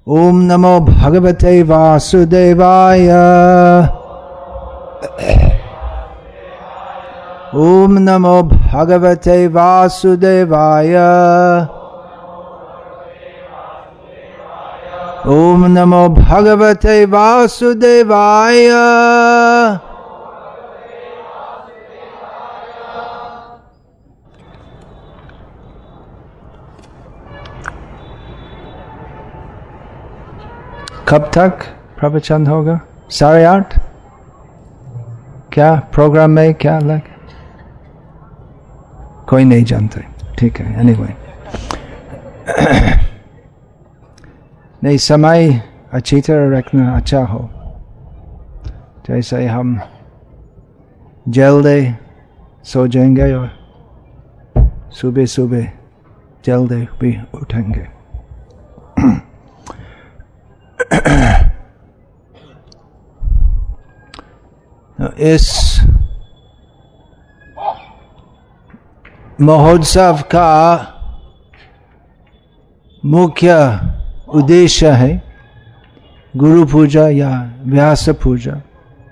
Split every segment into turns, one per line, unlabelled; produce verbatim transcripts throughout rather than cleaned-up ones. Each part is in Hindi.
ओम नमो भगवते वासुदेवाय। ओम नमो भगवते वासुदेवाय। ओम नमो भगवते वासुदेवाय। कब तक प्रवचन होगा? साढ़े आठ? क्या प्रोग्राम में क्या लग? कोई नहीं जानते, ठीक है। एनीवे नहीं, समय अच्छी तरह रखना अच्छा हो। जैसे हम जल्दी सो जाएंगे और सुबह सुबह जल्दी भी उठेंगे। इस महोत्सव का मुख्य उद्देश्य है गुरु पूजा या व्यास पूजा।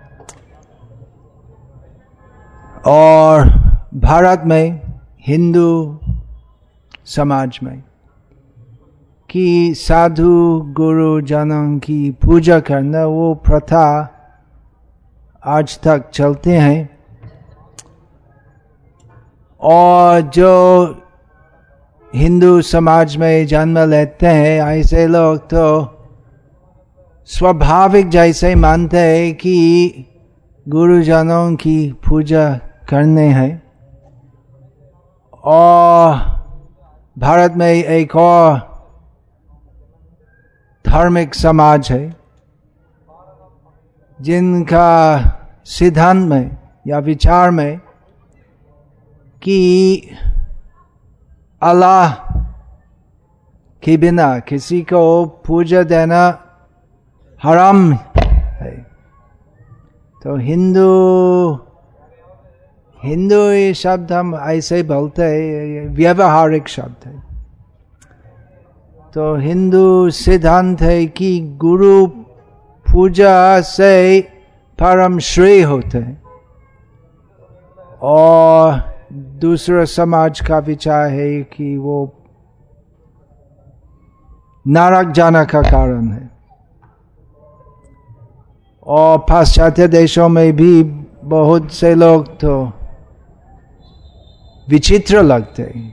और भारत में हिंदू समाज में कि साधु गुरु जनों की पूजा करना, वो प्रथा आज तक चलते हैं। और जो हिंदू समाज में जन्म लेते हैं ऐसे लोग तो स्वाभाविक जैसे मानते हैं कि गुरुजनों की पूजा करने हैं। और भारत में एक और धार्मिक समाज है जिनका सिद्धांत में या विचार में कि अल्लाह के बिना किसी को पूजा देना हराम है। तो हिंदू हिंदू ये शब्द हम ऐसे बोलते हैं, व्यवहारिक शब्द है। तो हिंदू सिद्धांत है कि गुरु पूजा से परम श्रेय होते हैं। और दूसरा समाज का विचार है कि वो नरक जाने का कारण है। और पाश्चात्य देशों में भी बहुत से लोग तो विचित्र लगते हैं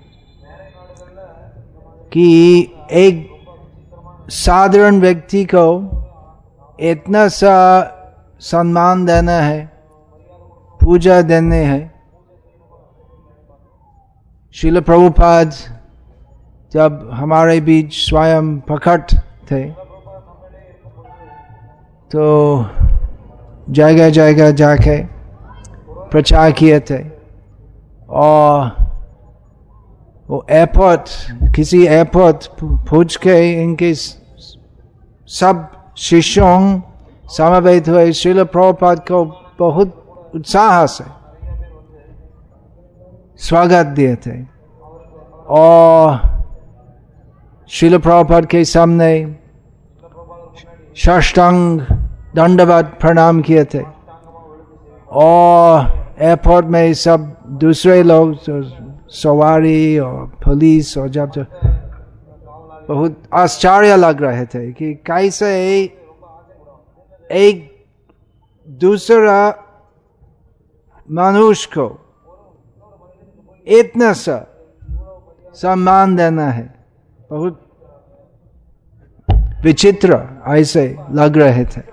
कि एक साधारण व्यक्ति को इतना सा सम्मान देना है, पूजा देने हैं। श्रील प्रभुपाद जब हमारे बीच स्वयं प्रकट थे तो जगह जगह जाके प्रचार किए थे। और वो एयरपोर्ट, किसी एयरपोर्ट पहुंच के इनके सब शिष्यों समवेत हुए श्रील प्रभुपाद को बहुत उत्साह से स्वागत दिए थे। और श्रील प्रभुपाद के सामने साष्टांग दंडवत प्रणाम किए थे। और एयरपोर्ट में सब दूसरे लोग, सवारी और पुलिस, और जब जब बहुत आश्चर्य लग रहे थे कि कैसे एक दूसरा मनुष्य को इतना सा सम्मान देना है। बहुत विचित्र ऐसे लग रहे थे।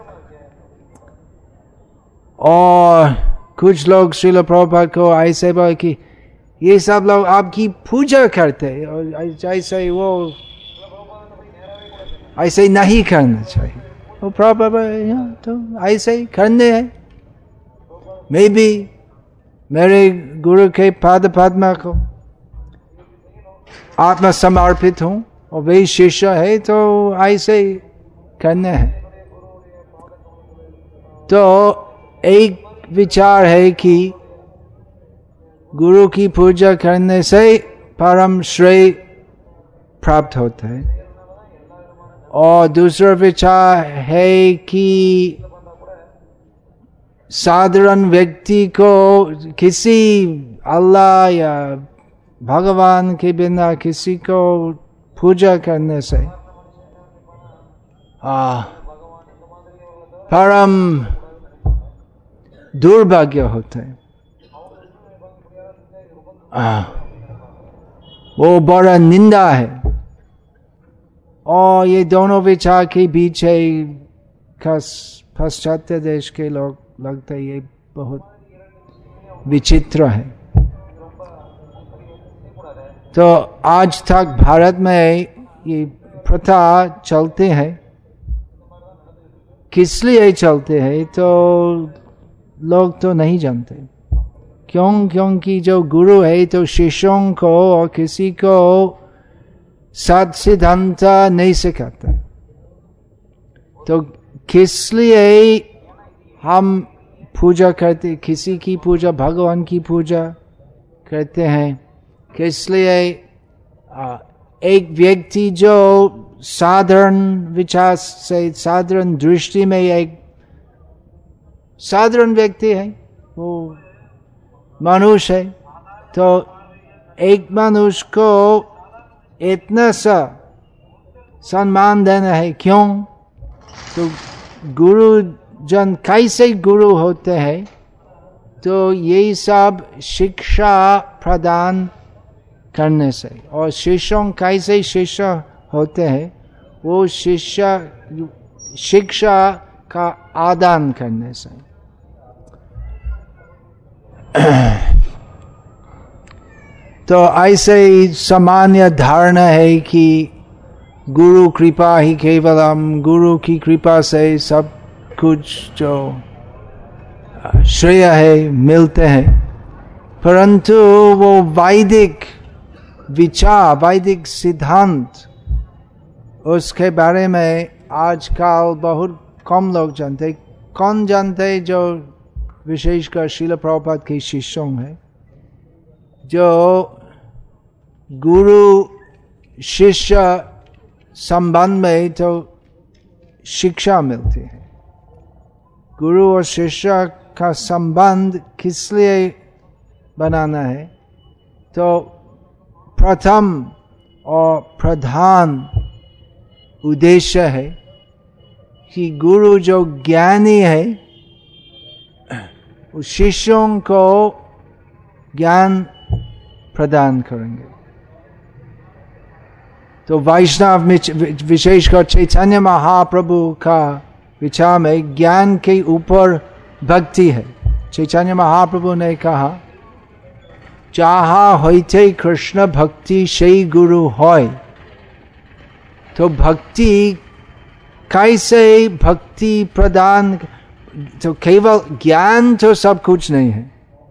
और कुछ लोग श्रील प्रभुपाद को ऐसे बोले कि ये सब लोग आपकी पूजा करते और जैसे वो ऐसे नहीं करना चाहिए। वो प्रभुपाद तो ऐसे ही करने हैं। मैं भी मेरे गुरु के पाद पद्म को आत्मा समर्पित हूँ और वे शिष्य है तो ऐसे ही करने हैं। तो एक विचार है कि गुरु की पूजा करने से परम श्रेय प्राप्त होता है। और दूसरा विचार है कि साधारण व्यक्ति को किसी अल्लाह या भगवान के बिना किसी को पूजा करने से आ, परम दुर्भाग्य होते हैं। आ, वो बड़ा निंदा है। और ये दोनों विचार के बीच है, खास पाश्चात्य देश के लोग लगता है ये बहुत विचित्र है। तो आज तक भारत में ये प्रथा चलते हैं। किस लिए चलते हैं तो लोग तो नहीं जानते। क्यों? क्योंकि जो गुरु है तो शिष्यों को और किसी को सात सिद्धांत नहीं सिखाता। तो किस लिए हम पूजा करते, किसी की पूजा, भगवान की पूजा करते हैं? किस लिए एक व्यक्ति जो साधारण विचार से, साधारण दृष्टि में एक साधारण व्यक्ति है, वो मनुष्य है, तो एक मनुष्य को इतना सा सम्मान देना है, क्यों? तो गुरु जन कैसे गुरु होते हैं? तो यही सब शिक्षा प्रदान करने से। और शिष्यों कैसे शिष्य होते हैं? वो शिष्य शिक्षा का आदान करने से। तो ऐसे ही सामान्य धारणा है कि गुरु कृपा ही केवलम, गुरु की कृपा से सब कुछ जो श्रेय है मिलते हैं। परंतु वो वैदिक विचार, वैदिक सिद्धांत, उसके बारे में आजकल बहुत कम लोग जानते। कौन जानते? जो विशेषकर श्रील प्रभुपाद के शिष्यों हैं, जो गुरु शिष्य संबंध में तो शिक्षा मिलती है। गुरु और शिष्य का संबंध किस लिए बनाना है? तो प्रथम और प्रधान उद्देश्य है कि गुरु जो ज्ञानी है उस शिष्यों को ज्ञान प्रदान करेंगे। तो वैष्णव विशेषकर चैतन्य महाप्रभु का विचार में ज्ञान के ऊपर भक्ति है। चैतन्य महाप्रभु ने कहा, जहाँ होते कृष्ण भक्ति सही गुरु होय। तो भक्ति कैसे भक्ति प्रदान? तो केवल ज्ञान तो सब कुछ नहीं है।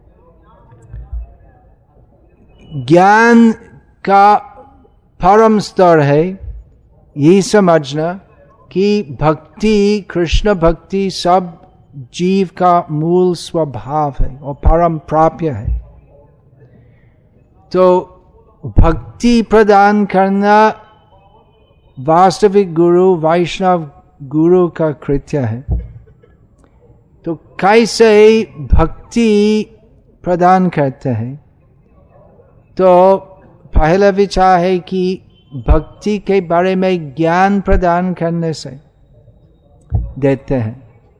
ज्ञान का परम स्तर है ये समझना कि भक्ति, कृष्ण भक्ति सब जीव का मूल स्वभाव है और परम प्राप्य है। तो भक्ति प्रदान करना वास्तविक गुरु, वैष्णव गुरु का कृत्य है। तो कैसे भक्ति प्रदान करते हैं? तो पहला विचार है कि भक्ति के बारे में ज्ञान प्रदान करने से देते हैं।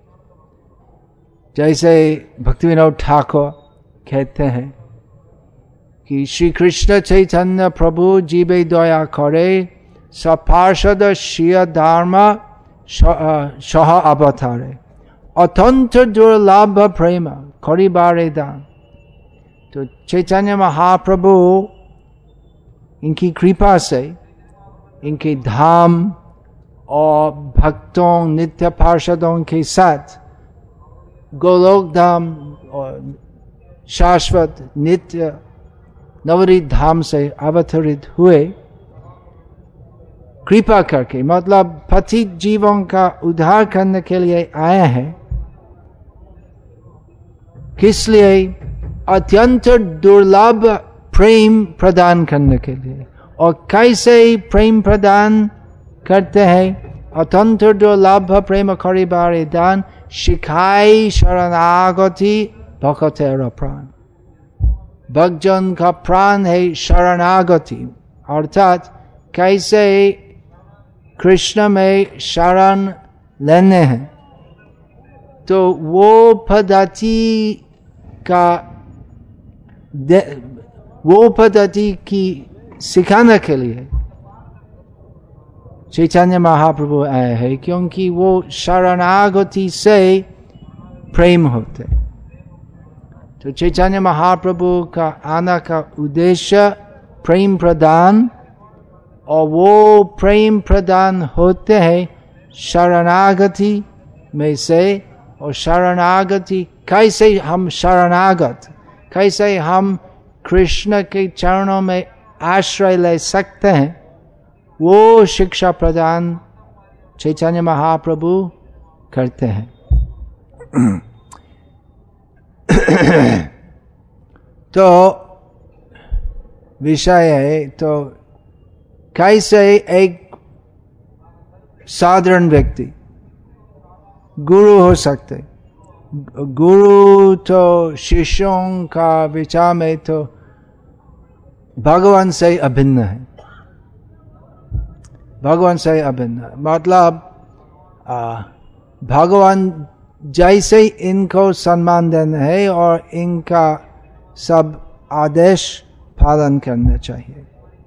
जैसे भक्तिविनोद ठाकुर कहते हैं कि श्री कृष्ण चैतन्य प्रभु जीवे दया करे, सपार्षद श्रिय धर्म सह अवतारे, अत्यंत दुर्लभ प्रेम करिबारे दान। तो चैतन्य महाप्रभु इनकी कृपा से, इनके धाम और भक्तों, नित्य पार्षदों के साथ गोलोक धाम और शाश्वत नित्य नवरीत धाम से अवतरित हुए। कृपा करके मतलब पतित जीवों का उद्धार करने के लिए आए हैं। किस लिए? अत्यंत दुर्लभ प्रेम प्रदान करने के लिए। और कैसे प्रेम प्रदान करते हैं? अतंत्र दुर्लभ प्रेम करिबारे दान शिखाई शरणागति भक्तेर प्राण। भक्तजन का प्राण है शरणागति, अर्थात कैसे कृष्ण में शरण लेने हैं। तो वो पद्धति का वो पद्धति की सिखाने के लिए चैतन्य महाप्रभु आए हैं, क्योंकि वो शरणागति से प्रेम होते। तो चैतन्य महाप्रभु का आना का उद्देश्य प्रेम प्रदान, और वो प्रेम प्रदान होते हैं शरणागति में से। और शरणागति कैसे हम शरणागत, कैसे हम कृष्ण के चरणों में आश्रय ले सकते हैं, वो शिक्षा प्रदान चैतन्य महाप्रभु करते हैं। तो विषय है, तो कैसे एक साधारण व्यक्ति गुरु हो सकते। गुरु तो शिष्यों का विचार में तो भगवान से अभिन्न है, भगवान से अभिन्न मतलब भगवान जैसे इनको सम्मान देना है और इनका सब आदेश पालन करना चाहिए।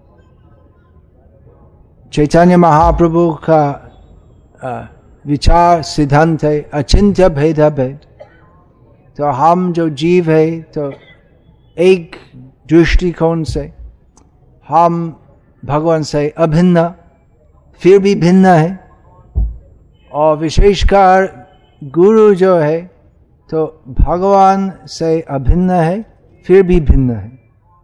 चैतन्य महाप्रभु का आ, विचार सिद्धांत है अचिंत्य भेद भेद। तो हम जो जीव है तो एक दृष्टिकोण से हम भगवान से अभिन्न फिर भी भिन्न है, और विशेषकर गुरु जो है तो भगवान से अभिन्न है फिर भी भिन्न है।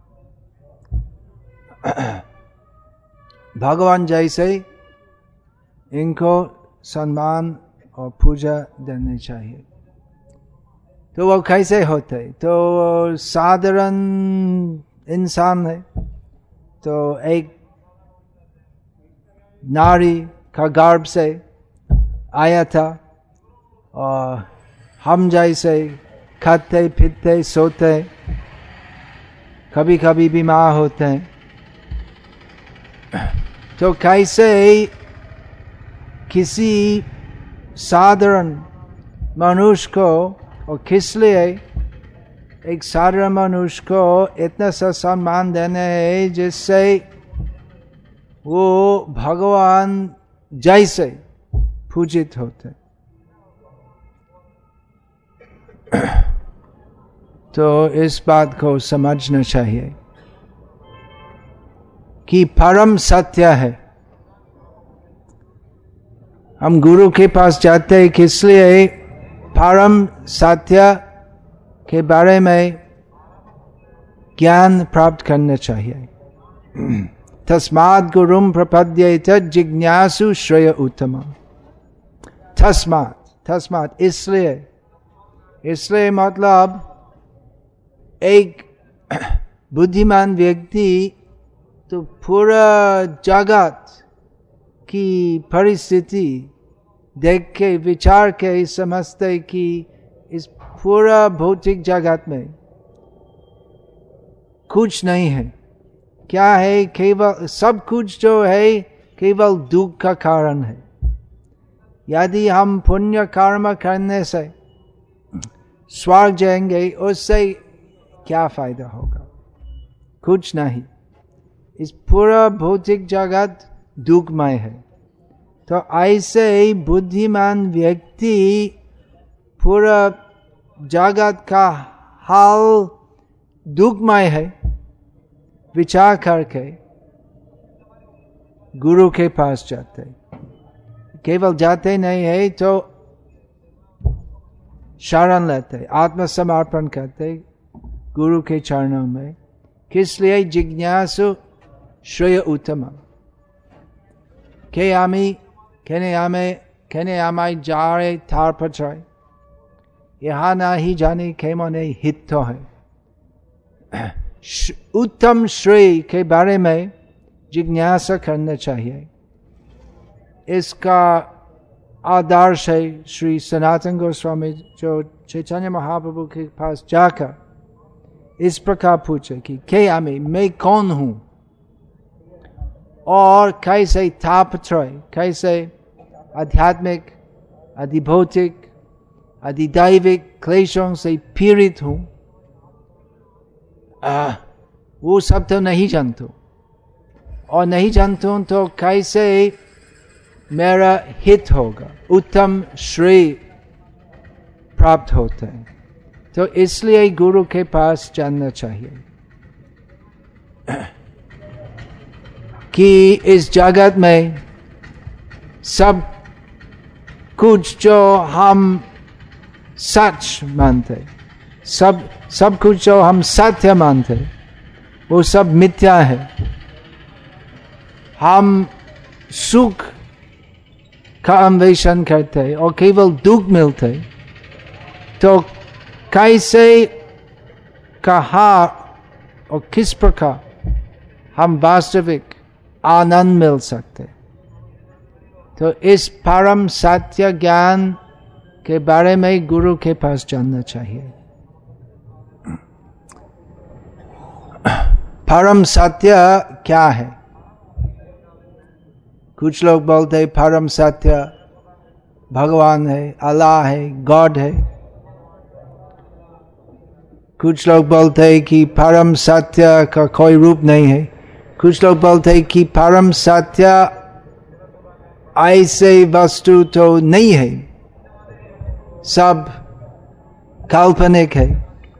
भगवान जैसे इनको सम्मान और पूजा देनी चाहिए। तो वो कैसे होते? तो साधारण इंसान है, तो एक नारी का गर्भ से आया था, और हम जैसे खाते पीते सोते, कभी कभी बीमार होते हैं। तो कैसे किसी साधारण मनुष्य को, और किस लिए एक साधारण मनुष्य को इतना सा सम्मान देने है जिससे वो भगवान जैसे पूजित होते। तो इस बात को समझना चाहिए कि परम सत्य है। हम गुरु के पास जाते हैं किस लिए? परम सत्य के बारे में ज्ञान प्राप्त करना चाहिए। तस्मात् गुरुम प्रपद्येत जिज्ञासु श्रेय उत्तमम्। तस्मात् तस्मात् इसलिए, इसलिए मतलब एक बुद्धिमान व्यक्ति तो पूरा जगत की परिस्थिति देख के विचार के समझते कि इस पूरा भौतिक जगत में कुछ नहीं है। क्या है? केवल सब कुछ जो है केवल दुख का कारण है। यदि हम पुण्य कर्म करने से स्वर्ग जाएंगे, उससे क्या फायदा होगा? कुछ नहीं। इस पूरा भौतिक जगत दुखमय है। तो ऐसे ही बुद्धिमान व्यक्ति पूरा जगत का हाल दुखमय है विचार करके गुरु के पास जाते। केवल जाते नहीं है तो शरण लेते, आत्मसमर्पण करते गुरु के चरणों में। किस लिए? जिज्ञासु श्रेय उत्तमम्। के आमी केने आमे केने आमाय जारे थार पचाय, यहाँ ना ही जाने के मने हित तो है। उत्तम श्रेय के बारे में जिज्ञासा करना चाहिए। इसका आदर्श है श्री सनातन गोस्वामी जो चैतन्य महाप्रभु के पास जाकर इस प्रकार पूछे कि के आमी मैं कौन हूं और कैसे तापत्रय कैसे आध्यात्मिक अधिभौतिक अधिदैविक क्लेशों से पीड़ित हूं आ, वो सब तो नहीं जानता और नहीं जानता हूं तो कैसे मेरा हित होगा उत्तम श्रेय प्राप्त होता है। तो इसलिए गुरु के पास जानना चाहिए कि इस जगत में सब कुछ जो हम सच मानते सब सब कुछ जो हम सत्य मानते वो सब मिथ्या है। हम सुख का अन्वेषण करते और केवल दुख मिलते तो कैसे कहाँ और किस प्रकार हम वास्तविक आनंद मिल सकते। तो इस परम सत्य ज्ञान के बारे में गुरु के पास जानना चाहिए। परम सत्य क्या है? कुछ लोग बोलते हैं परम सत्य भगवान है, अल्लाह है, गॉड है। कुछ लोग बोलते हैं कि परम सत्य का कोई रूप नहीं है। कुछ लोग बोलते हैं कि परम सत्य ऐसे वस्तु तो नहीं है, सब काल्पनिक है।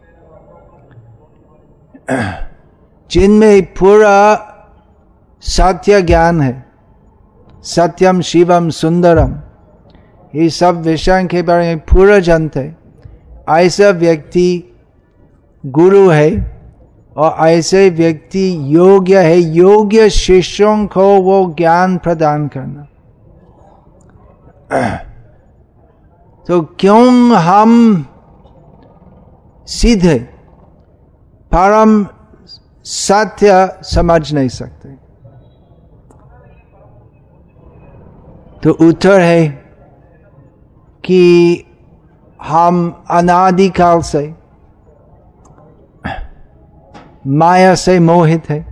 जिनमें पूरा सत्य ज्ञान है, सत्यम शिवम सुंदरम, ये सब विषयों के बारे में पूरा जानते, ऐसा व्यक्ति गुरु है और ऐसे व्यक्ति योग्य है योग्य शिष्यों को वो ज्ञान प्रदान करना। तो क्यों हम सीधे परम सत्य समझ नहीं सकते? तो उत्तर है कि हम अनादिकाल से माया से मोहित है।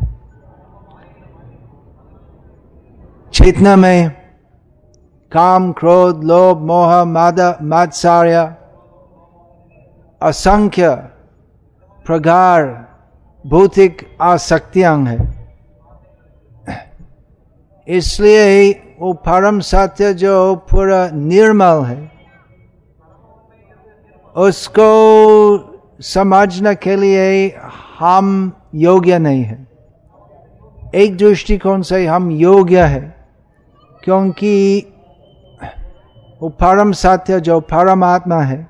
चेतना में काम क्रोध लोभ मोह मद मात्सर्य असंख्य प्रकार भौतिक आसक्तियां हैं। इसलिए वो परम सत्य जो पूरा निर्मल है उसको समझने के लिए हम योग्य नहीं है। एक दृष्टिकोण से हम योग्य है क्योंकि वो परम सत्य जो परमात्मा है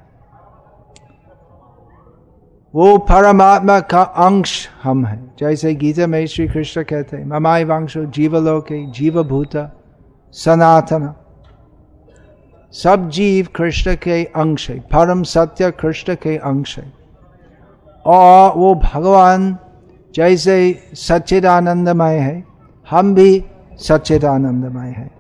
वो परमात्मा का अंश हम है। जैसे गीता में श्री कृष्ण कहते हैं ममाय वांशो जीवलोके जीवभूत सनातन, सब जीव कृष्ण के अंश है, परम सत्य कृष्ण के अंश है। और वो भगवान जैसे सच्चिदानंदमय है हम भी सच्चिदानंदमय है।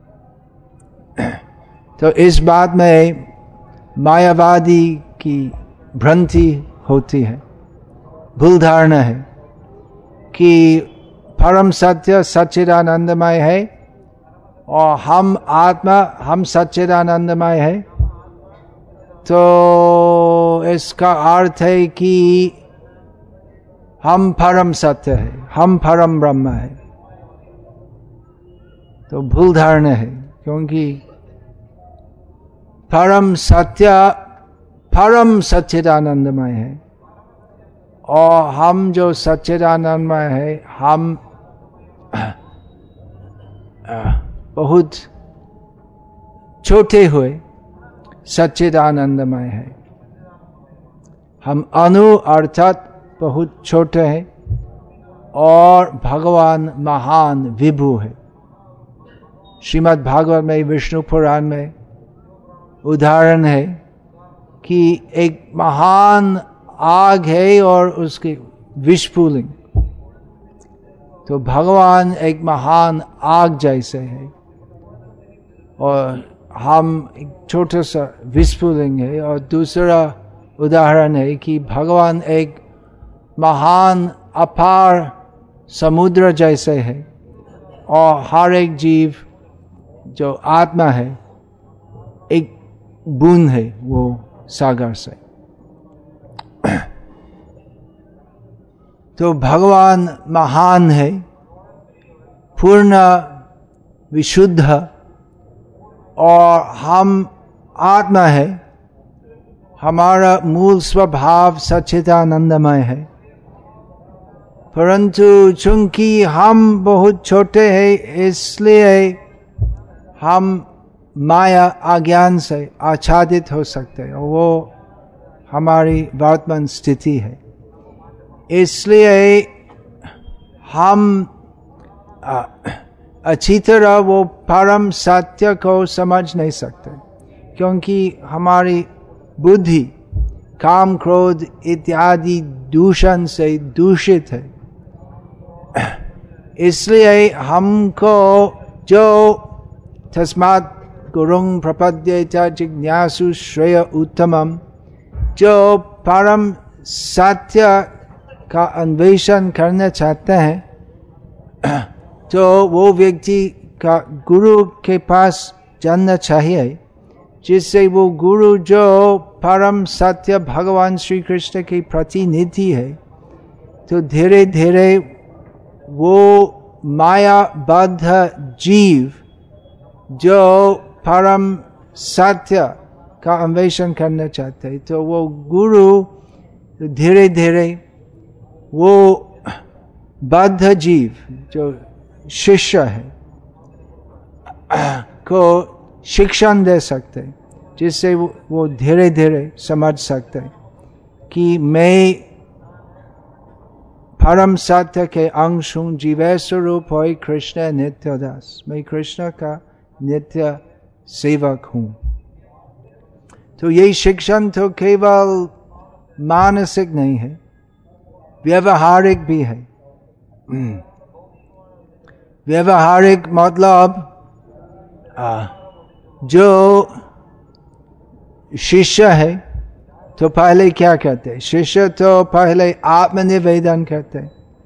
तो इस बात में मायावादी की भ्रांति होती है, भूल धारणा है कि परम सत्य सच्चिदानंदमय है और हम आत्मा हम सच्चिदानंदमय है। तो इसका अर्थ है कि हम परम सत्य है, हम परम ब्रह्म है। तो भूल धारणा है क्योंकि परम सत्य परम सच्चिदानंदमय है और हम जो सच्चिदानंदमय है हम बहुत छोटे हुए सच्चिदानंदमय है। हम अणु अर्थात बहुत छोटे हैं और भगवान महान विभु है। श्रीमद् भागवत में विष्णु पुराण में उदाहरण है कि एक महान आग है और उसके विस्फुलिंग। तो भगवान एक महान आग जैसे है और हम एक छोटा सा विस्फुलिंग है। और दूसरा उदाहरण है कि भगवान एक महान अपार समुद्र जैसे है और हर एक जीव जो आत्मा है एक बूंद है वो सागर से। तो भगवान महान है, पूर्ण विशुद्ध, और हम आत्मा है, हमारा मूल स्वभाव सच्चिदानंदमय है। परंतु चूंकि हम बहुत छोटे हैं इसलिए हम माया अज्ञान से आच्छादित हो सकते हैं, और वो हमारी वर्तमान स्थिति है। इसलिए हम अच्छी तरह वो परम सत्य को समझ नहीं सकते, क्योंकि हमारी बुद्धि काम क्रोध इत्यादि दूषण से दूषित है। इसलिए हमको जो तस्मात् गुरुं प्रपद्येत जिज्ञासु श्रेय उत्तमम, जो परम सत्य का अन्वेषण करना चाहते हैं तो वो व्यक्ति का गुरु के पास जानना चाहिए, जिससे वो गुरु जो परम सत्य भगवान श्री कृष्ण की प्रतिनिधि है, तो धीरे धीरे वो मायाबद्ध जीव जो परम सत्य का अन्वेषण करना चाहते हैं, तो वो गुरु धीरे धीरे वो बद्ध जीव जो शिष्य है को शिक्षण दे सकते, जिससे वो धीरे धीरे समझ सकते कि मैं परम सत्य के अंश हूँ, जीवे स्वरूप हो कृष्ण नित्य दास, मैं कृष्ण का नित्य सेवक हूँ। तो ये शिक्षण तो केवल मानसिक नहीं है, व्यवहारिक भी है। व्यवहारिक मतलब जो शिष्य है तो पहले क्या करते? शिष्य तो पहले आत्मनिवेदन करते।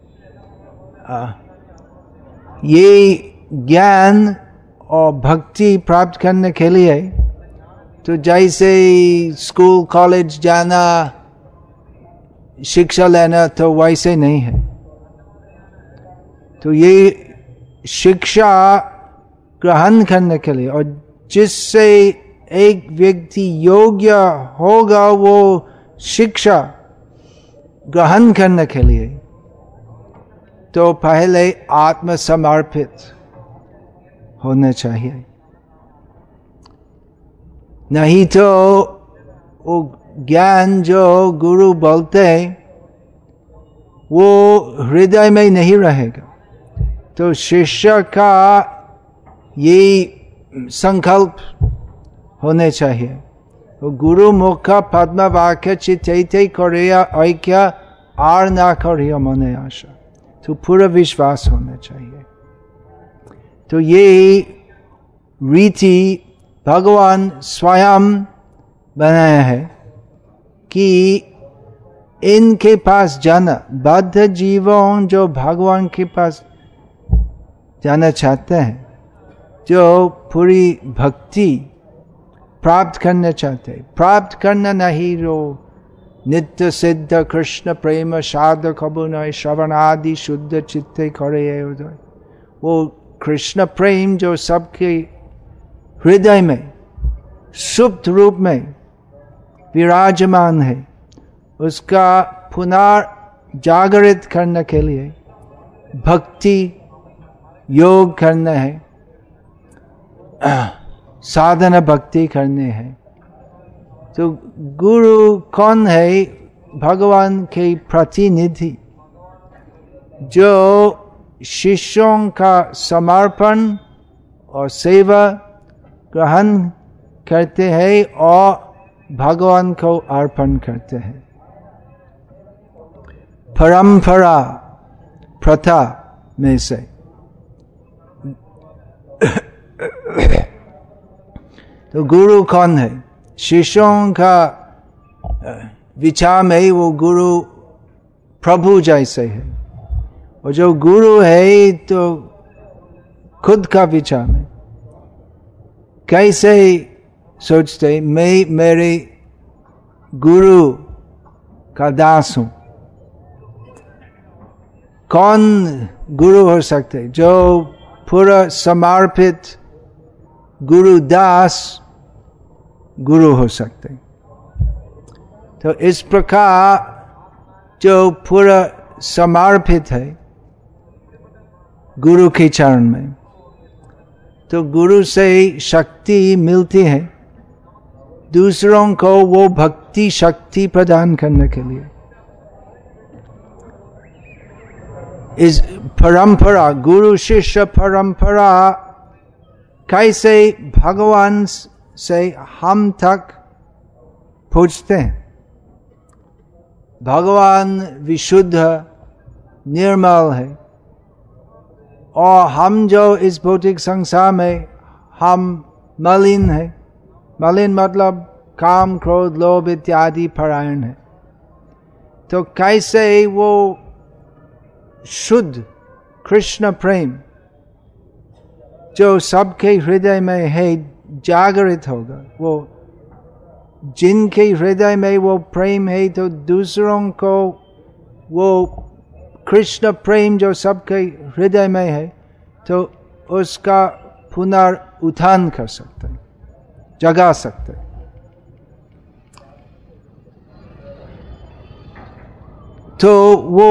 ये ज्ञान और भक्ति प्राप्त करने के लिए तो जैसे स्कूल कॉलेज जाना, शिक्षा लेना, तो वैसे नहीं है। तो ये शिक्षा ग्रहण करने के लिए, और जिससे एक व्यक्ति योग्य होगा वो शिक्षा ग्रहण करने के लिए, तो पहले आत्मसमर्पित होना चाहिए। नहीं तो वो ज्ञान जो गुरु बोलते वो हृदय में नहीं रहेगा। तो शिष्य का ये संकल्प होने चाहिए, तो गुरु मुख पद्म वाक्य चित्ते करिया ऐक्य आर ना करिया मने आशा, तो पूरा विश्वास होना चाहिए। तो ये रीति भगवान स्वयं बनाया है कि इनके पास जाना, बद्ध जीवों जो भगवान के पास जाना चाहते हैं, जो पूरी भक्ति प्राप्त करना चाहते हैं, प्राप्त करना नहीं, जो नित्य सिद्ध कृष्ण प्रेम साधक अभिनय श्रवण आदि शुद्ध चित्ते करे उदय, वो कृष्ण प्रेम जो सबके हृदय में सुप्त रूप में विराजमान है, उसका पुनर्जागरित करने के लिए भक्ति योग करना है, साधना भक्ति करने हैं। तो गुरु कौन है? भगवान के प्रतिनिधि, जो शिष्यों का समर्पण और सेवा ग्रहण करते हैं और भगवान को अर्पण करते हैं। परंपरा प्रथा में से तो गुरु कौन है? शिष्यों का विचार में वो गुरु प्रभु जैसे है, और जो गुरु है तो खुद का विचार में कैसे सोचते मैं मेरे गुरु का दास हूं। कौन गुरु हो सकते? जो पूरा समर्पित गुरु दास गुरु हो सकते। तो इस प्रकार जो पूरा समर्पित है गुरु के चरण में, तो गुरु से शक्ति मिलती है दूसरों को वो भक्ति शक्ति प्रदान करने के लिए। इस परंपरा, गुरु शिष्य परंपरा कैसे भगवान से हम तक पहुंचते हैं। भगवान विशुद्ध निर्मल है, और हम जो इस भौतिक संसार में हम मलिन है, मलिन मतलब काम क्रोध लोभ इत्यादि परायण है। तो कैसे वो शुद्ध कृष्ण प्रेम जो सबके हृदय में है जागृत होगा। वो जिनके हृदय में वो प्रेम है, तो दूसरों को वो कृष्ण प्रेम जो सबके हृदय में है, तो उसका पुनरुत्थान कर सकते हैं, जगा सकते हैं। तो वो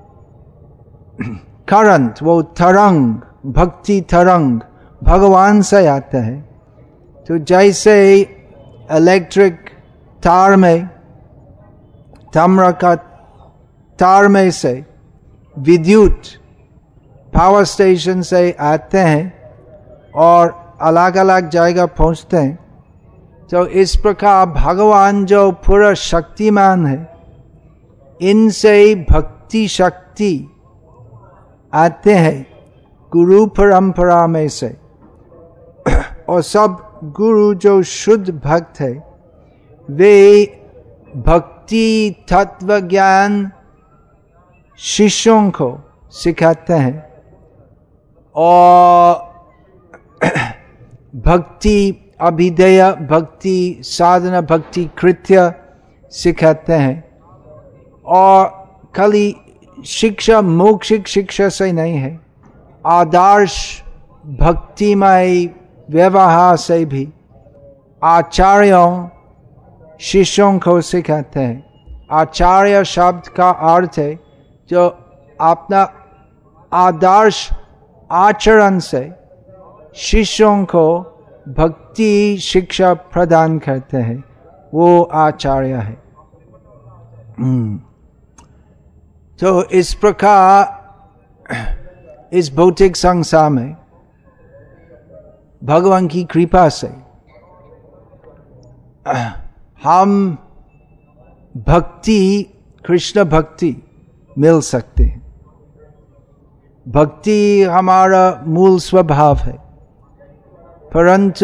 करंट, वो तरंग, भक्ति तरंग भगवान से आते हैं। तो जैसे इलेक्ट्रिक तार में, ताम्र का तार में से विद्युत पावर स्टेशन से आते हैं और अलग अलग जगह पहुंचते हैं, तो इस प्रकार भगवान जो पूरा शक्तिमान है, इनसे भक्ति शक्ति आते हैं गुरु परंपरा में से। और सब गुरु जो शुद्ध भक्त है, वे भक्ति तत्व ज्ञान शिष्यों को सिखाते हैं, और भक्ति अभिधेय, भक्ति साधना, भक्ति कृत्य सिखाते हैं। और खाली शिक्षा मौखिक शिक्षा से नहीं है, आदर्श भक्तिमय व्यवहार से भी आचार्यों शिष्यों को सिखाते हैं। आचार्य शब्द का अर्थ है जो अपना आदर्श आचरण से शिष्यों को भक्ति शिक्षा प्रदान करते हैं, वो आचार्य है। तो इस प्रकार इस भौतिक संसार में भगवान की कृपा से हम भक्ति, कृष्ण भक्ति मिल सकते हैं। भक्ति हमारा मूल स्वभाव है, परंतु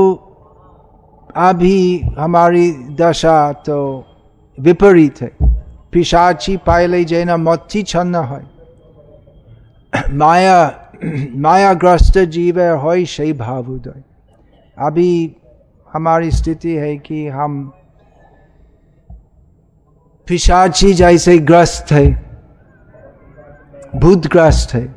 अभी हमारी दशा तो विपरीत है। पिशाची पाइले जेना मत्ती छन्न है, माया मायाग्रस्त जीव होय সেই भाव उदय। अभी हमारी स्थिति है कि हम पिशाची जैसे ग्रस्त है, भूतग्रस्त है,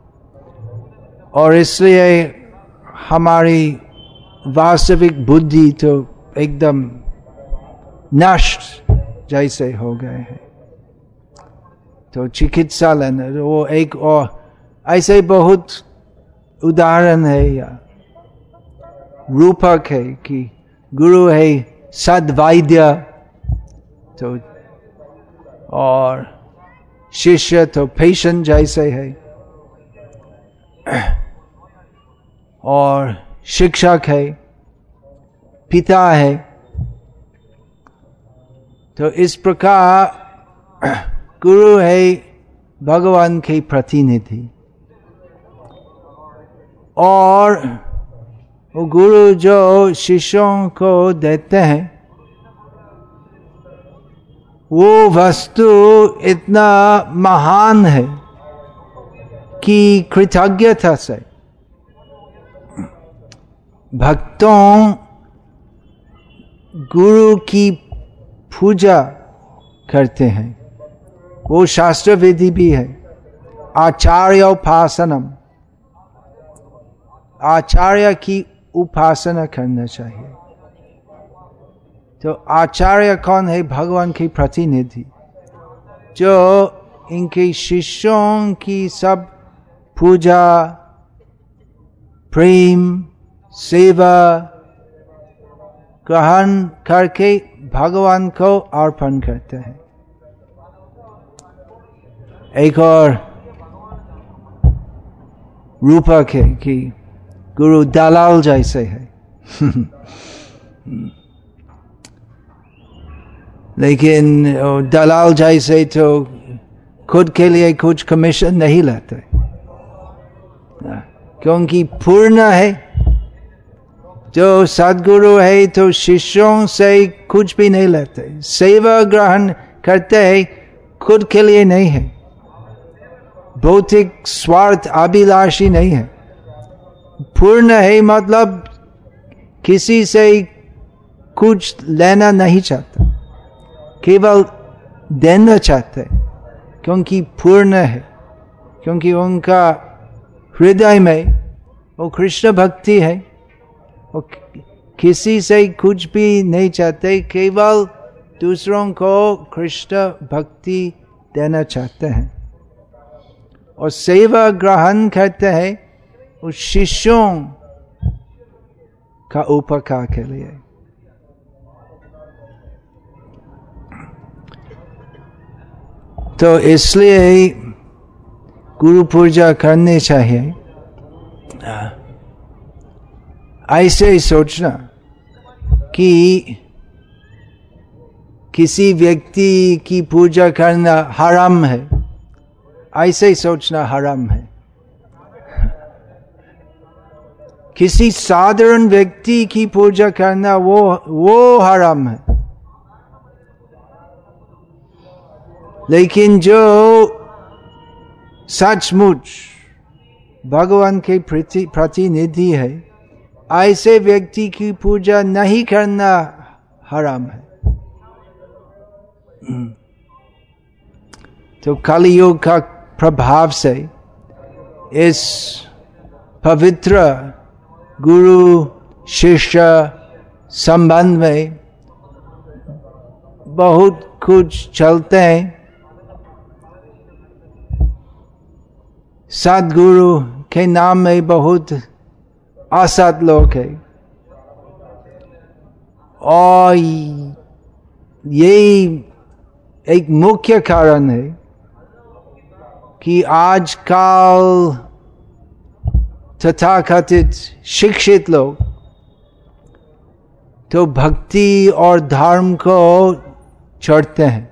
और इसलिए हमारी वास्तविक बुद्धि तो एकदम नष्ट जैसे हो गए हैं। तो चिकित्सा लेना, वो एक और ऐसे बहुत उदाहरण है या रूपक है कि गुरु है सद्वैद्य, तो और शिष्य तो पेशेंट जैसे है, और शिक्षक है, पिता है। तो इस प्रकार गुरु है भगवान के प्रतिनिधि, और वो गुरु जो शिष्यों को देते हैं वो वस्तु इतना महान है कि कृतज्ञता से भक्तों गुरु की पूजा करते हैं। वो शास्त्र विधि भी है, आचार्य उपासनम, आचार्य की उपासना करना चाहिए। तो आचार्य कौन है? भगवान के प्रतिनिधि जो इनके शिष्यों की सब पूजा, प्रेम, सेवा ग्रहण करके भगवान को अर्पण करते हैं। एक और रूपक है कि गुरु दलाल जैसे है लेकिन दलाल जैसे तो खुद के लिए कुछ कमीशन नहीं लेते, क्योंकि पूर्ण है। जो सद्गुरु है तो शिष्यों से कुछ भी नहीं लेते, सेवा ग्रहण करते हैं, खुद के लिए नहीं है, भौतिक स्वार्थ अभिलाषी नहीं है। पूर्ण है मतलब किसी से कुछ लेना नहीं चाहता, केवल देना चाहते, क्योंकि पूर्ण है, क्योंकि उनका हृदय में वो कृष्ण भक्ति है। वो किसी से कुछ भी नहीं चाहते, केवल दूसरों को कृष्ण भक्ति देना चाहते हैं और सेवा ग्रहण करते हैं उस शिष्यों का उपकार के लिए। तो इसलिए गुरु पूजा करनी चाहिए। ऐसे ही सोचना कि किसी व्यक्ति की पूजा करना हराम है, ऐसे ही सोचना हराम है। किसी साधारण व्यक्ति की पूजा करना वो वो हराम है, लेकिन जो सचमुच भगवान के प्रतिनिधि है ऐसे व्यक्ति की पूजा नहीं करना हराम है। तो कलियुग का प्रभाव से इस पवित्र गुरु शिष्य संबंध में बहुत कुछ चलते हैं। सद्गुरु के नाम में बहुत असत लोग है और यही एक मुख्य कारण है कि आजकल तथाकथित शिक्षित लोग तो भक्ति और धर्म को छोड़ते हैं,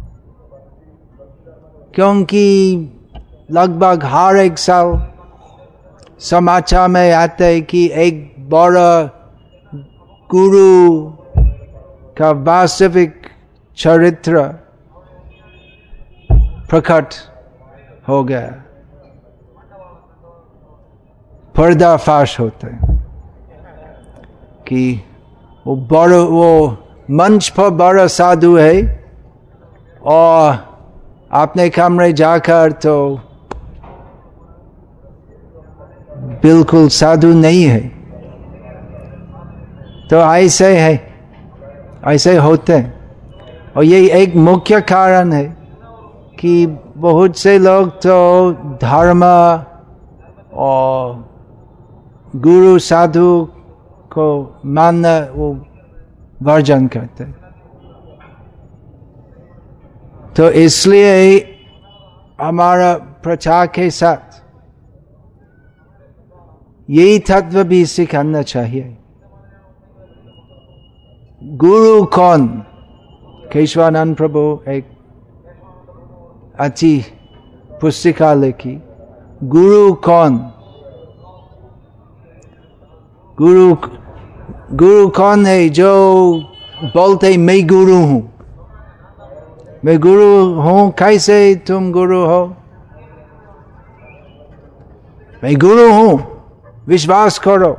क्योंकि लगभग हर एक साल समाचार में आता है कि एक बड़ा गुरु का वास्तविक चरित्र प्रकट हो गया, पर्दाफाश होता है कि वो बड़ा वो मंच पर बड़ा साधु है और अपने कमरे जाकर तो बिल्कुल साधु नहीं है। तो ऐसे है, ऐसे होते हैं और यही एक मुख्य कारण है कि बहुत से लोग तो धर्म और गुरु साधु को मानना वो वर्जन करते हैं। तो इसलिए हमारा प्रचार के साथ यही तत्व भी सिखाना चाहिए। गुरु कौन? केशवानंद प्रभु एक अच्छी पुस्तिका लिखी, गुरु कौन? गुरु गुरु कौन है? जो बोलते मैं गुरु हूं, मैं गुरु हूं। कैसे तुम गुरु हो? मैं गुरु हूं, विश्वास करो।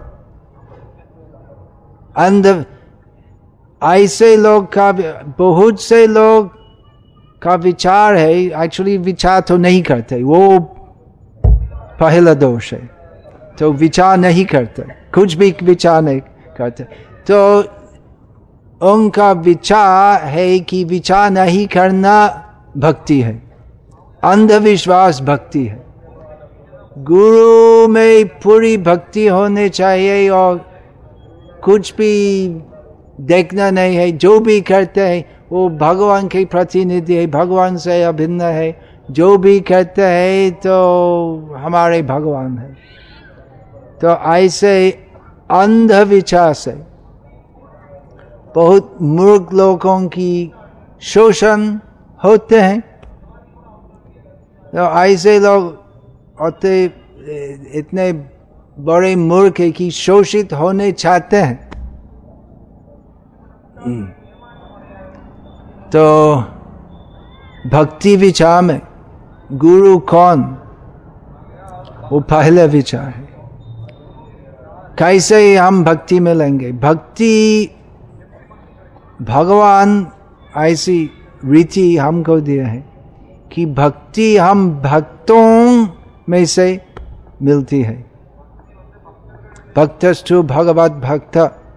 अंध ऐसे लोग का, बहुत से लोग का विचार है, एक्चुअली विचार तो नहीं करते, वो पहला दोष है। तो विचार नहीं करते, कुछ भी विचार नहीं करते। तो उनका विचार है कि विचार नहीं करना भक्ति है, अंधविश्वास भक्ति है। गुरु में पूरी भक्ति होनी चाहिए और कुछ भी देखना नहीं है। जो भी करते हैं वो भगवान के प्रतिनिधि है, भगवान से अभिन्न है। जो भी करते हैं तो हमारे भगवान है। तो ऐसे अंधविचार से बहुत मूर्ख लोगों की शोषण होते हैं। तो ऐसे लोग होते इतने बड़े मूर्ख है कि शोषित होने चाहते हैं। तो भक्ति विचार में गुरु कौन, वो पहले विचार है। कैसे हम भक्ति में लेंगे? भक्ति भगवान ऐसी रीति हमको दिया है कि भक्ति हम भक्तों में से मिलती है। भक्तस्तु भगवत भक्त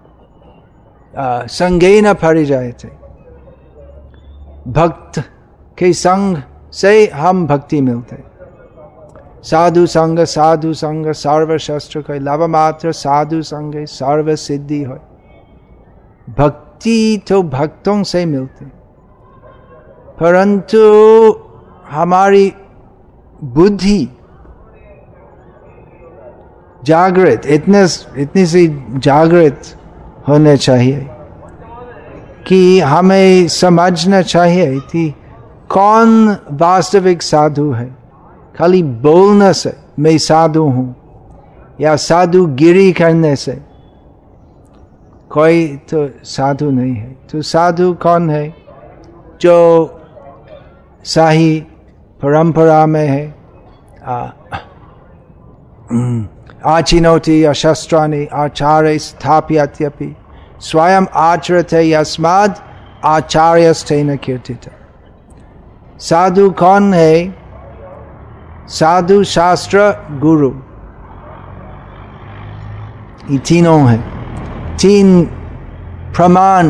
संगेन परिजायते। भक्त के संग से हम भक्ति मिलते। साधु संग साधु संग सर्व शस्त्र के लाभ मात्र, साधु संग सर्व सिद्धि हो। भक्ति तो भक्तों से मिलते, परंतु हमारी बुद्धि जागृत, इतने इतनी सी जागृत होने चाहिए कि हमें समझना चाहिए कि कौन वास्तविक साधु है। खाली बोलने से मैं साधु हूं या साधुगिरी करने से कोई तो साधु नहीं है। तो साधु कौन है? जो सही परंपरा में है। आचिनोति शस्त्राणि आचार्य स्थाप्यत्यपि स्वयं आचरते यस्माद् आचार्यस्तेन कीर्तितः। साधु कौन है? साधु शास्त्र गुरु, ये तीनों है। तीन प्रमाण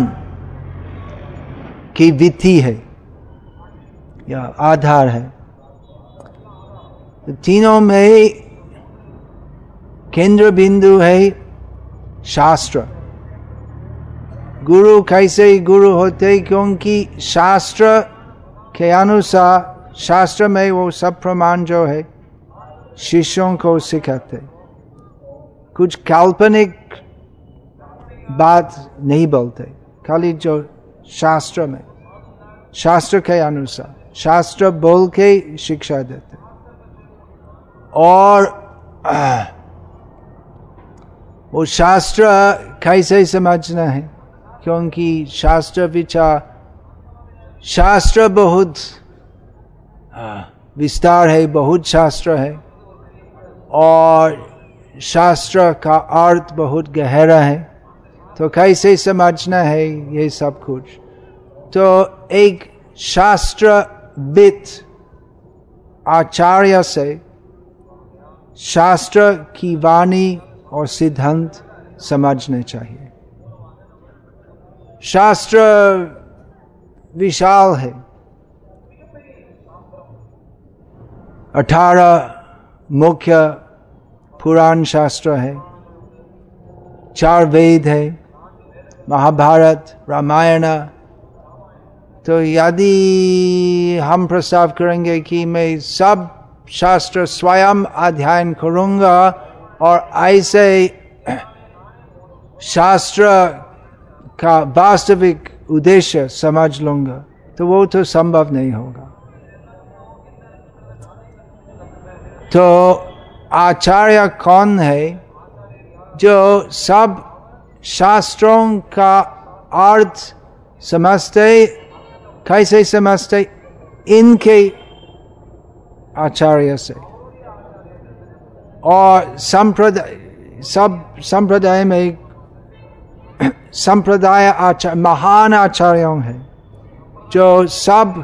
की विधि है या आधार है। तो तीनों में केंद्र बिंदु है शास्त्र। गुरु कैसे गुरु होते? क्योंकि शास्त्र के अनुसार, शास्त्र में वो सब प्रमाण जो है शिष्यों को सिखाते। कुछ काल्पनिक बात नहीं बोलते, खाली जो शास्त्र में, शास्त्र के अनुसार, शास्त्र बोल के शिक्षा देते। और आ, वो शास्त्र कैसे समझना है? क्योंकि शास्त्र विचार, शास्त्र बहुत विस्तार है, बहुत शास्त्र है और शास्त्र का अर्थ बहुत गहरा है। तो कैसे समझना है ये सब कुछ? तो एक शास्त्रविद आचार्य से शास्त्र की वाणी और सिद्धांत समझने चाहिए। शास्त्र विशाल है, अठारह मुख्य पुराण शास्त्र है, चार वेद है, महाभारत, रामायण। तो यदि हम प्रस्ताव करेंगे कि मैं सब शास्त्र स्वयं अध्ययन करूंगा और ऐसे शास्त्र का वास्तविक उद्देश्य समझ लूंगा, तो वो तो संभव नहीं होगा। तो आचार्य कौन है? जो सब शास्त्रों का अर्थ समझते, कैसे समझते? इनके आचार्य से। और संप्रदाय, सब संप्रदाय में संप्रदाय आचार्य महान आचार्यों है जो सब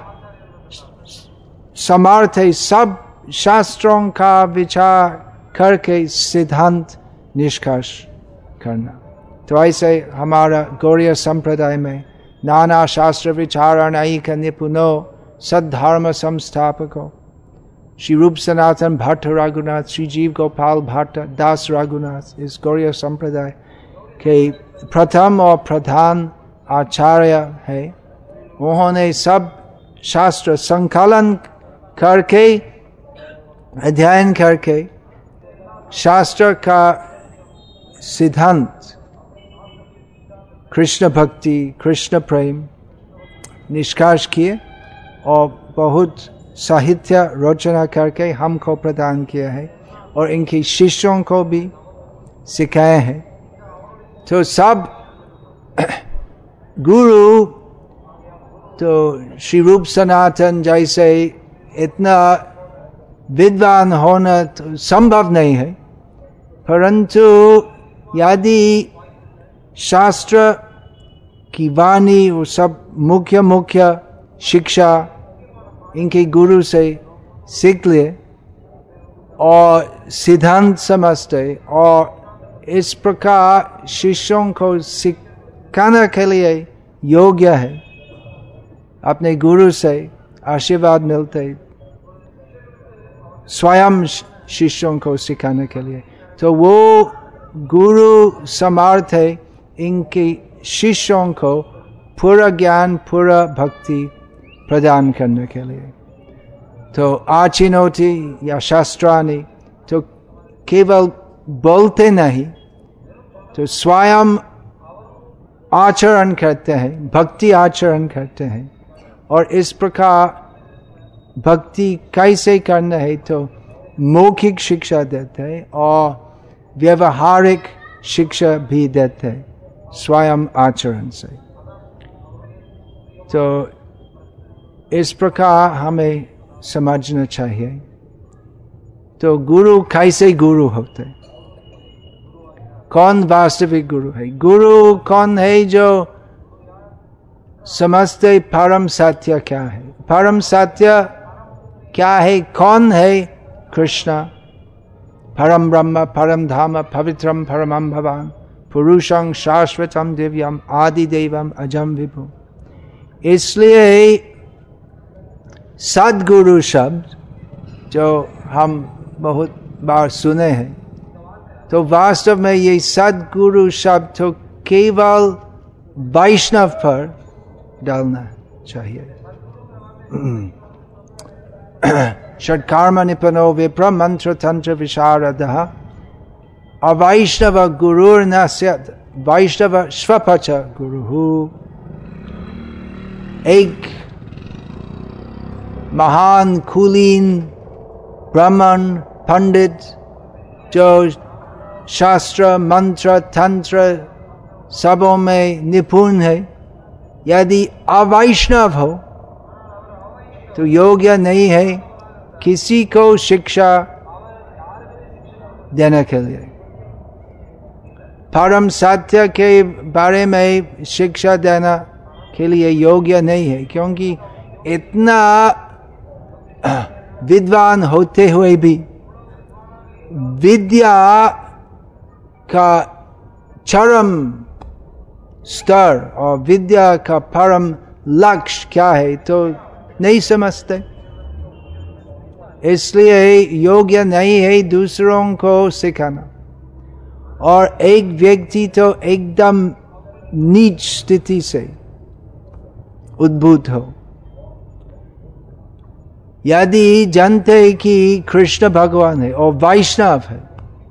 समर्थ है सब शास्त्रों का विचार करके सिद्धांत निष्कर्ष करना। तो ऐसे हमारा गौड़ीय संप्रदाय में नाना शास्त्र विचारणैक निपुनो सद्धर्म संस्थापको श्री रूप सनातन भट्ट रघुनाथ, श्री जीव गोपाल भट्ट, दास रघुनाथ इस गौड़ीय संप्रदाय के प्रथम और प्रधान आचार्य है। उन्होंने सब शास्त्र संकलन करके, अध्ययन करके शास्त्र का सिद्धांत कृष्ण भक्ति, कृष्ण प्रेम निष्कर्ष किए और बहुत साहित्य रचना करके हमको प्रदान किया है और इनके शिष्यों को भी सिखाए हैं। तो सब गुरु तो श्री रूप सनातन जैसे इतना विद्वान होना तो संभव नहीं है, परंतु यदि शास्त्र की वाणी वो सब मुख्य मुख्य शिक्षा इनके गुरु से सीख ले और सिद्धांत समझते और इस प्रकार शिष्यों को सिखाने के लिए योग्य है, अपने गुरु से आशीर्वाद मिलते स्वयं शिष्यों को सिखाने के लिए, तो वो गुरु समर्थ है इनके शिष्यों को पूरा ज्ञान पूरा भक्ति प्रदान करने के लिए। तो आचिनोति या शास्त्राणि तो केवल बोलते नहीं, तो स्वयं आचरण करते हैं, भक्ति आचरण करते हैं। और इस प्रकार भक्ति कैसे करना है तो मौखिक शिक्षा देते हैं और व्यवहारिक शिक्षा भी देते हैं स्वयं आचरण से। तो इस प्रकार हमें समझना चाहिए। तो गुरु कैसे गुरु होते, कौन वास्तविक गुरु है? गुरु कौन है जो समझते परम सत्य क्या है। परम सत्य क्या है? कौन है? कृष्ण, परम ब्रह्म, परम धाम, पवित्रम परमं भवान, पुरुषं शाश्वतम दिव्यम, आदि देवम अजम विभु। इसलिए सद्गुरु शब्द जो हम बहुत बार सुने हैं, तो वास्तव में ये सद्गुरु शब्द तो केवल वैष्णव पर डालना चाहिए। षट्कर्म निपुनो विप्र मंत्र तंत्र विशारदः अवैष्णव गुरुर्न स्यात् वैष्णव स्वपच गुरुः। एक महान कुलीन ब्राह्मण पंडित जो शास्त्र मंत्र तंत्र सबों में निपुण है, यदि अवैष्णव हो तो योग्य नहीं है किसी को शिक्षा देने के लिए। परम सत्य के बारे में शिक्षा देना के लिए योग्य नहीं है, क्योंकि इतना विद्वान होते हुए भी विद्या का चरम स्तर और विद्या का परम लक्ष्य क्या है तो नहीं समझते। इसलिए योग्य नहीं है दूसरों को सिखाना। और एक व्यक्ति तो एकदम नीच स्थिति से उद्भूत हो, यदि जानते कि कृष्ण भगवान है और वैष्णव है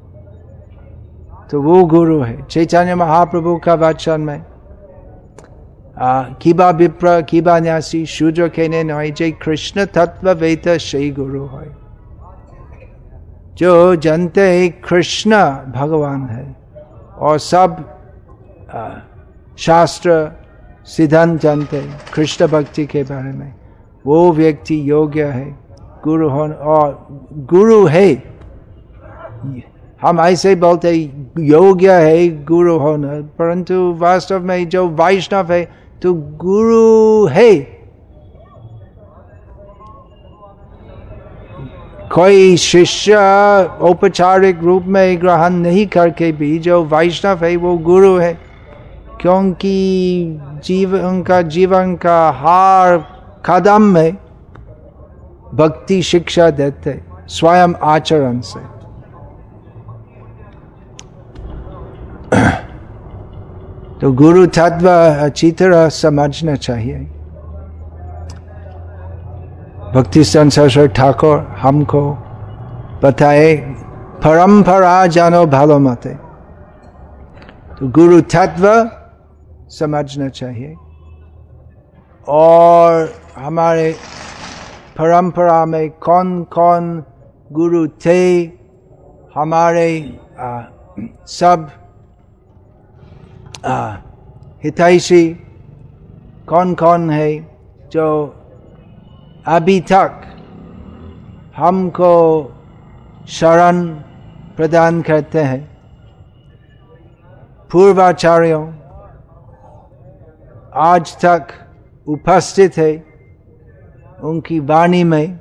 तो वो गुरु है। चैतन्य महाप्रभु का वचन में किबा विप्र किबा न्यासी शूद्र के ने नय जय कृष्ण तत्व वेत से गुरु है। जो जानते हैं कृष्ण भगवान है और सब आ, शास्त्र सिद्धांत जानते हैं कृष्ण भक्ति के बारे में, वो व्यक्ति योग्य है गुरु होना। और गुरु है, हम ऐसे बोलते योग्य है गुरु होना, परंतु वास्तव में जो वैष्णव है तो गुरु है। कोई शिष्य औपचारिक रूप में ग्रहण नहीं करके भी जो वैष्णव है वो गुरु है, क्योंकि जीवन का जीवन का हर कदम में भक्ति शिक्षा देते स्वयं आचरण से। तो गुरु तत्व अच्छी तरह समझना चाहिए। भक्ति संसार ठाकुर हमको बताए परंपरा जानो भालो मते, तो गुरु तत्व समझना चाहिए। और हमारे परंपरा में कौन कौन गुरु थे, हमारे आ, सब आ, हितैषी कौन कौन है जो अभी तक हमको शरण प्रदान करते हैं। पूर्वाचार्यों आज तक उपस्थित है उनकी वाणी में,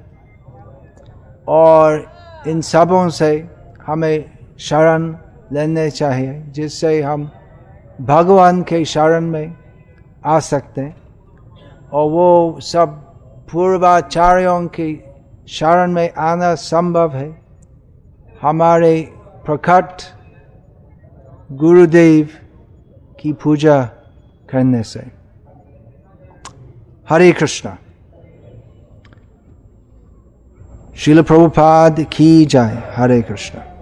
और इन सबों से हमें शरण लेने चाहिए, जिससे हम भगवान के शरण में आ सकते हैं। और वो सब पूर्वाचार्यों की शरण में आना संभव है हमारे प्रकट गुरुदेव की पूजा करने से। हरे कृष्णा। श्रील प्रभुपाद की जय। हरे कृष्णा।